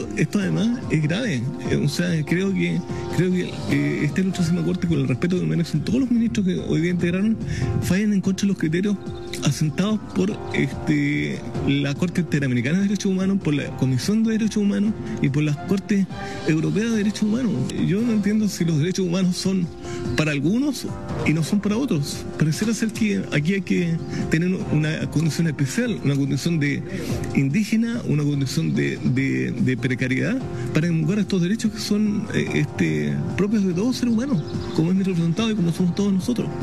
Esto además es grave. O sea, creo que esta ilustración corte, con el respeto que merecen todos los ministros que hoy día integraron, fallan en contra de los criterios asentados por la Corte Interamericana de Derechos Humanos, por la Comisión de Derechos Humanos y por las Cortes Europeas de Derechos Humanos. Yo no entiendo si los derechos humanos son para algunos y no son para otros. Pareciera ser que aquí hay que tener una condición especial, una condición de indígena, una condición de precariedad para invocar estos derechos que son propios de todo ser humano, como es mi representado y como somos todos nosotros.